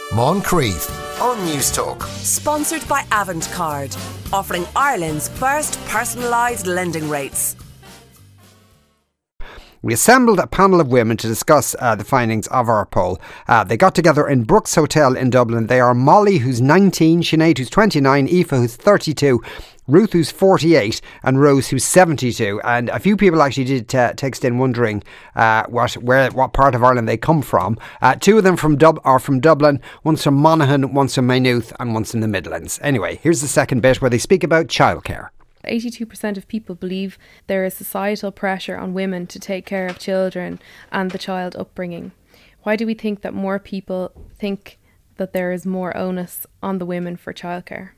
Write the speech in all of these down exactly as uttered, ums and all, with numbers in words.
Moncrief on News Talk. Sponsored by Avantcard, offering Ireland's first personalised lending rates. We assembled a panel of women to discuss uh, the findings of our poll. Uh, they got together in Brooks Hotel in Dublin. They are Molly, who's nineteen, Sinead, who's twenty-nine, Aoife, who's thirty-two, Ruth, who's forty-eight, and Rose, who's seventy-two. And a few people actually did uh, text in wondering uh, what where what part of Ireland they come from. Uh, two of them from Dub- are from Dublin, one's from Monaghan, one's from Maynooth, and one's in the Midlands. Anyway, here's the second bit where they speak about childcare. eighty-two percent of people believe there is societal pressure on women to take care of children and the child upbringing. Why do we think that more people think that there is more onus on the women for childcare?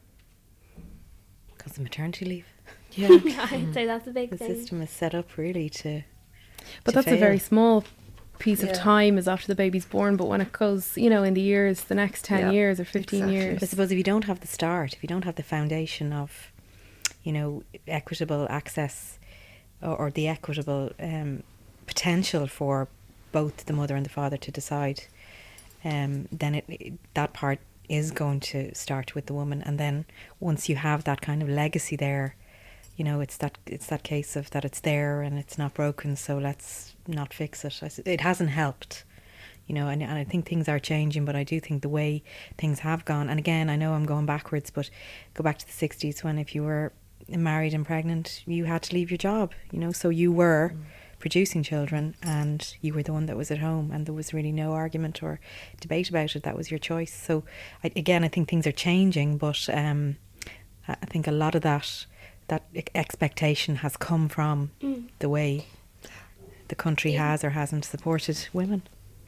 Because of maternity leave. Yeah, I'd say that's a big the thing. The system is set up really to But to that's fail. a very small piece Yeah. of time is after the baby's born, but when it goes, you know, in the years, the next ten Yeah, years or fifteen exactly. years. I suppose if you don't have the start, if you don't have the foundation of, you know, equitable access or, or the equitable um, potential for both the mother and the father to decide, um, then it, it, that part is going to start with the woman. And then once you have that kind of legacy there, you know, it's that it's that case of that it's there and it's not broken, so let's not fix it. I s- It hasn't helped. You know, and, and I think things are changing, but I do think the way things have gone, and again, I know I'm going backwards, but go back to the sixties when if you were married and pregnant, you had to leave your job, you know, so you were mm. producing children and you were the one that was at home and there was really no argument or debate about it. That was your choice. So I, again, I think things are changing, but um, I I think a lot of that, that e- expectation has come from mm. the way the country yeah. has or hasn't supported women.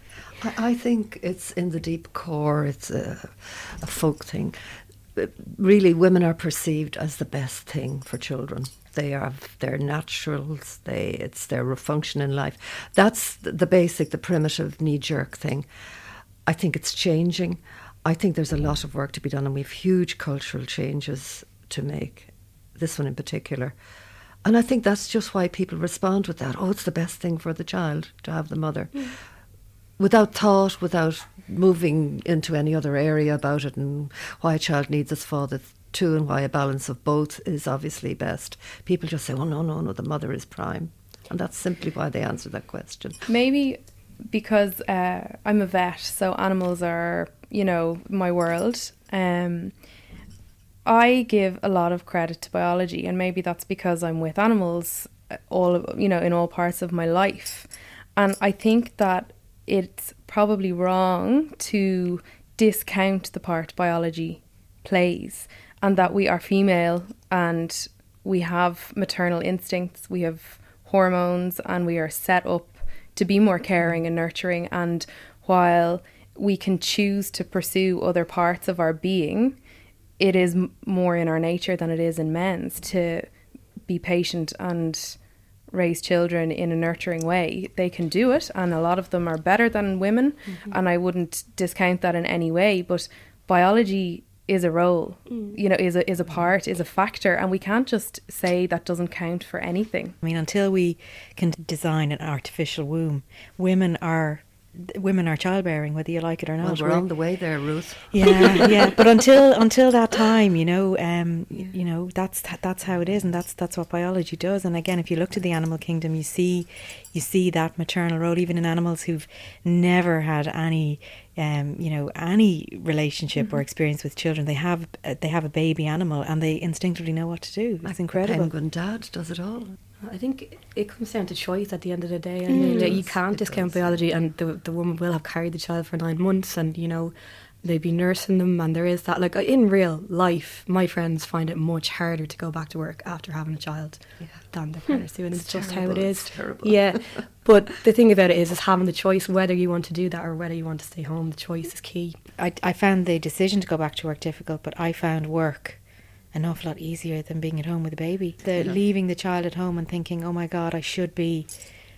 I think it's in the deep core, it's a, a folk thing. Really, women are perceived as the best thing for children. They are their naturals, they it's their function in life. That's the, the basic, the primitive knee-jerk thing. I think it's changing. I think there's a lot of work to be done and we have huge cultural changes to make, this one in particular. And I think that's just why people respond with that. Oh, it's the best thing for the child to have the mother. Mm. Without thought, without moving into any other area about it and why a child needs its father too and why a balance of both is obviously best. People just say, oh, no, no, no, the mother is prime. And that's simply why they answer that question. Maybe because uh, I'm a vet, so animals are, you know, my world. Um, I give a lot of credit to biology, and maybe that's because I'm with animals all, of, you know, in all parts of my life. And I think that it's probably wrong to discount the part biology plays and that we are female and we have maternal instincts, we have hormones and we are set up to be more caring and nurturing. And while we can choose to pursue other parts of our being, it is m- more in our nature than it is in men's to be patient and raise children in a nurturing way. They can do it, and a lot of them are better than women, mm-hmm. and I wouldn't discount that in any way, but biology is a role, mm. you know, is a is a part, is a factor, and we can't just say that doesn't count for anything. I mean, until we can design an artificial womb, women are women are childbearing, whether you like it or not. Well, we're on the way there, Ruth. Yeah, yeah. But until until that time, you know, um, yeah. you know, that's that's how it is, and that's that's what biology does. And again, if you look to the animal kingdom, you see you see that maternal role, even in animals who've never had any, um, you know, any relationship mm-hmm. or experience with children. They have uh, they have a baby animal, and they instinctively know what to do. It's like incredible. The penguin dad does it all. I think it comes down to choice at the end of the day. And mm, you can't discount does. biology, and the the woman will have carried the child for nine months, and you know they'd be nursing them, and there is that. Like in real life, my friends find it much harder to go back to work after having a child yeah. than their parents do, and it's, it's just terrible. how it is. It's terrible. Yeah, but the thing about it is, is having the choice whether you want to do that or whether you want to stay home. The choice is key. I I found the decision to go back to work difficult, but I found work an awful lot easier than being at home with a baby. The yeah. leaving the child at home and thinking, oh my God, I should be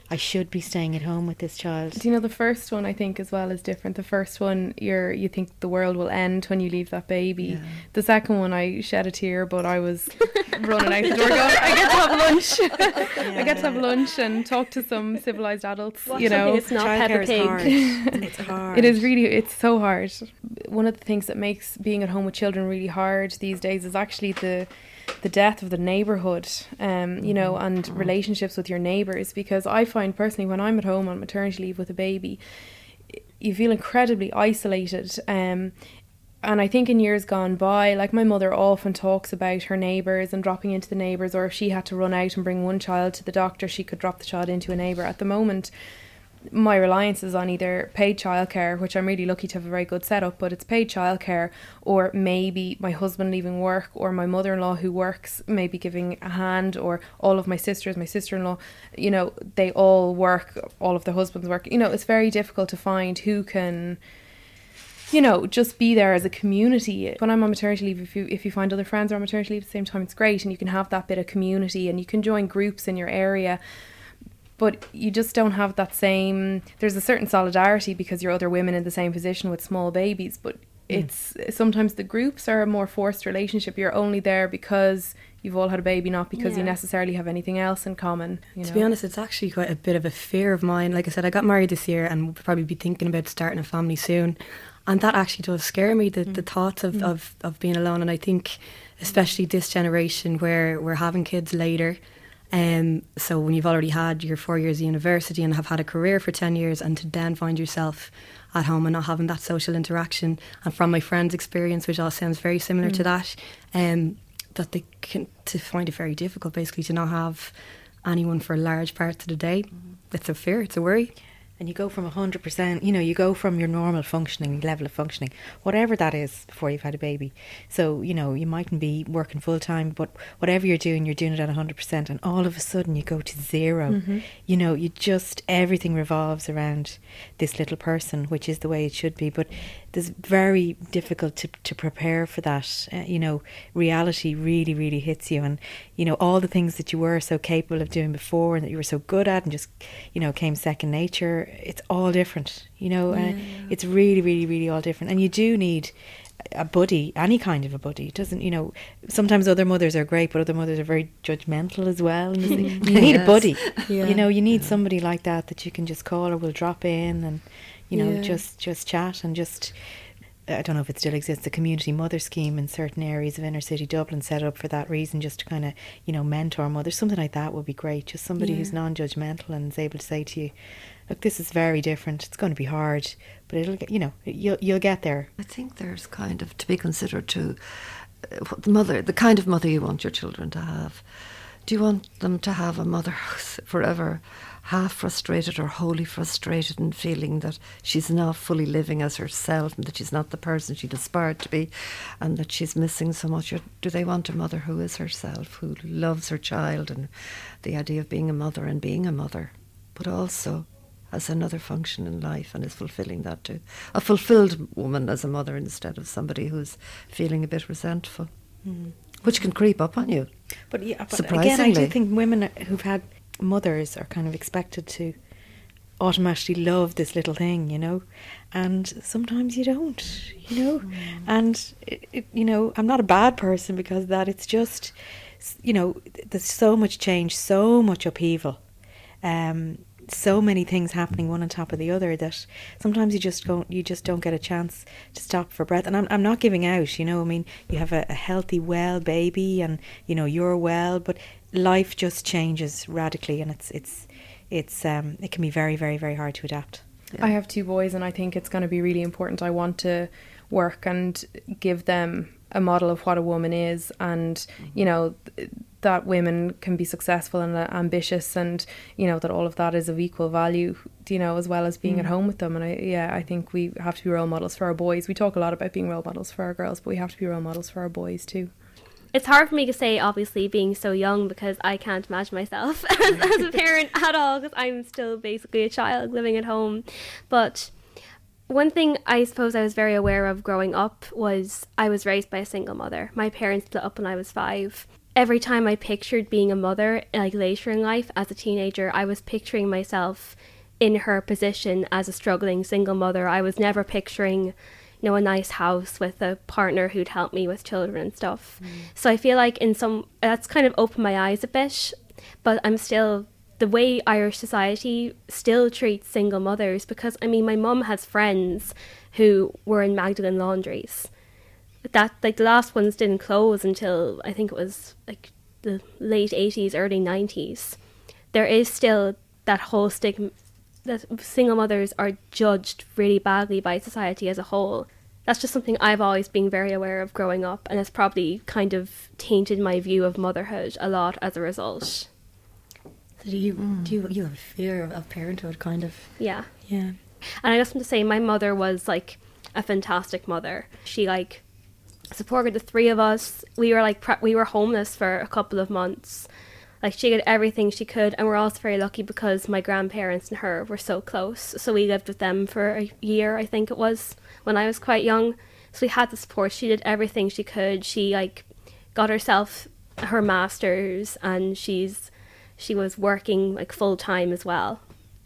I should be staying at home with this child. Do you know, the first one I think as well is different. The first one, you're you think the world will end when you leave that baby. Yeah. The second one, I shed a tear, but I was running out the door going, I get to have lunch. Yeah. I get to have lunch and talk to some civilised adults. Watch you know, something that's not Childcare Peppa is Pig. hard. It's hard. it is really, it's so hard. One of the things that makes being at home with children really hard these days is actually the the death of the neighbourhood, um, you know, and relationships with your neighbours. Because I find personally, when I'm at home on maternity leave with a baby, you feel incredibly isolated. Um, and I think in years gone by, like my mother often talks about her neighbours and dropping into the neighbours, or if she had to run out and bring one child to the doctor, she could drop the child into a neighbour. At the moment, my reliance is on either paid childcare, which I'm really lucky to have a very good setup, but it's paid childcare, or maybe my husband leaving work, or my mother-in-law who works maybe giving a hand, or all of my sisters, my sister-in-law, you know, they all work, all of their husbands work. You know, it's very difficult to find who can, you know, just be there as a community. When I'm on maternity leave, if you if you find other friends are on maternity leave at the same time, it's great, and you can have that bit of community, and you can join groups in your area. But you just don't have that same, there's a certain solidarity because you're other women in the same position with small babies, but it's sometimes the groups are a more forced relationship. You're only there because you've all had a baby, not because Yeah. you necessarily have anything else in common. You To know? be honest, it's actually quite a bit of a fear of mine. Like I said, I got married this year and will probably be thinking about starting a family soon. And that actually does scare me, the, mm. the thoughts of, mm. of, of being alone. And I think especially this generation where we're having kids later, Um, so when you've already had your four years of university and have had a career for ten years, and to then find yourself at home and not having that social interaction, and from my friend's experience, which all sounds very similar mm. to that, um, that they can, to find it very difficult basically to not have anyone for large parts of the day. Mm. It's a fear, it's a worry. And you go from one hundred percent, you know, you go from your normal functioning, level of functioning, whatever that is before you've had a baby. So, you know, you mightn't be working full time, but whatever you're doing, you're doing it at one hundred percent. And all of a sudden you go to zero. Mm-hmm. You know, you just, everything revolves around this little person, which is the way it should be. But it's very difficult to, to prepare for that. Uh, you know, reality really, really hits you. And, you know, all the things that you were so capable of doing before and that you were so good at and just, you know, came second nature, it's all different, you know. Yeah. Uh, it's really, really, really all different. And you do need a buddy, any kind of a buddy. It doesn't, you know, sometimes other mothers are great, but other mothers are very judgmental as well. You need yes. a buddy. Yeah. You know, you need yeah. somebody like that that you can just call or will drop in and, you know, yeah. just, just chat and just... I don't know if it still exists, the community mother scheme in certain areas of inner city Dublin set up for that reason, just to kind of, you know, mentor mothers. Something like that would be great. Just somebody yeah. who's non-judgmental and is able to say to you, look, this is very different. It's going to be hard, but it'll get, you know, you'll you'll get there. I think there's kind of to be considered too, uh, what the mother, the kind of mother you want your children to have. Do you want them to have a mother who's forever half frustrated or wholly frustrated and feeling that she's not fully living as herself and that she's not the person she'd aspired to be and that she's missing so much? Or do they want a mother who is herself, who loves her child and the idea of being a mother and being a mother, but also has another function in life and is fulfilling that too? A fulfilled woman as a mother instead of somebody who's feeling a bit resentful, mm. which can creep up on you. But, yeah, but surprisingly. Again, I do think women who've had mothers are kind of expected to automatically love this little thing, you know, and sometimes you don't, you know, mm. and it, it, you know, I'm not a bad person because of that. It's just, you know, there's so much change, so much upheaval, um, so many things happening one on top of the other that sometimes you just don't, you just don't get a chance to stop for breath. And I'm I'm not giving out, you know. I mean, you have a, a healthy, well baby, and you know you're well, but life just changes radically, and it's it's it's um it can be very, very, very hard to adapt. Yeah. I have two boys, and I think it's going to be really important. I want to work and give them a model of what a woman is, and mm-hmm. you know th- that women can be successful and uh, ambitious, and you know that all of that is of equal value, you know, as well as being mm. at home with them. And I yeah I think we have to be role models for our boys. We talk a lot about being role models for our girls, but we have to be role models for our boys too. It's hard for me to say, obviously, being so young, because I can't imagine myself as, as a parent at all, because I'm still basically a child living at home. But one thing I suppose I was very aware of growing up was I was raised by a single mother. My parents split up when I was five. every time I pictured being a mother, like later in life as a teenager, I was picturing myself in her position as a struggling single mother. I was never picturing, you know, a nice house with a partner who'd help me with children and stuff. Mm. So I feel like in some, that's kind of opened my eyes a bit, but I'm still, the way Irish society still treats single mothers, because I mean, my mum has friends who were in Magdalen laundries. That, like, the last ones didn't close until I think it was like the late eighties, early nineties. There is still that whole stigma that single mothers are judged really badly by society as a whole. That's just something I've always been very aware of growing up, and it's probably kind of tainted my view of motherhood a lot as a result. So do you mm. do you, you have a fear of, of parenthood, kind of? Yeah. Yeah. And I just want to say, my mother was like a fantastic mother. She like supported the three of us. We were like pre- we were homeless for a couple of months. Like, she did everything she could, and we're also very lucky because my grandparents and her were so close. So we lived with them for a year, I think it was, when I was quite young. So we had the support. She did everything she could. She like got herself her master's, and she's she was working like full time as well.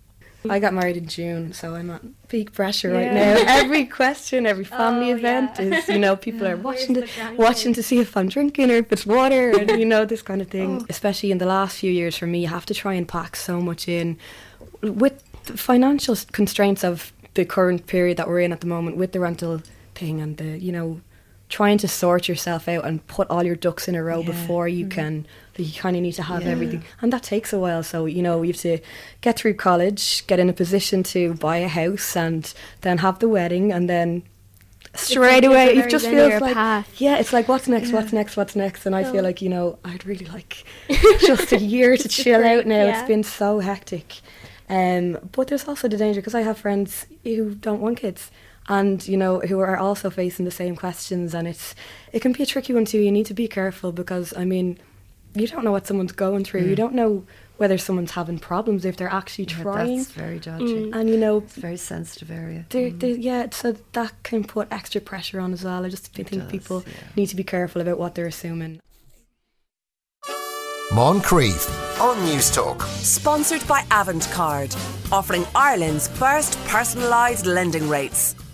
I got married in June, so I'm at peak pressure yeah. right now. Every question, every family oh, event yeah. is, you know, people are watching to, watching to see if I'm drinking or if it's water, and, you know, this kind of thing. Oh. Especially in the last few years for me, you have to try and pack so much in. With the financial constraints of the current period that we're in at the moment, with the rental thing and the, you know, trying to sort yourself out and put all your ducks in a row yeah. before you mm. can, you kind of need to have yeah. everything, and that takes a while. So, you know, you have to get through college, get in a position to buy a house, and then have the wedding, and then straight away it just feels like path. yeah it's like what's next yeah. what's next what's next and I so. feel like, you know, I'd really like just a year to chill out now. Yeah. It's been so hectic, um but there's also the danger, because I have friends who don't want kids, and, you know, who are also facing the same questions, and it's it can be a tricky one too. You need to be careful, because, I mean, you don't know what someone's going through. Mm. You don't know whether someone's having problems, if they're actually yeah, trying. That's very dodgy. Mm. And, you know, it's a very sensitive area. They're, they're, yeah, so that can put extra pressure on as well. I just think does, people yeah. need to be careful about what they're assuming. Moncrief on News Talk. Sponsored by Avantcard, offering Ireland's first personalised lending rates.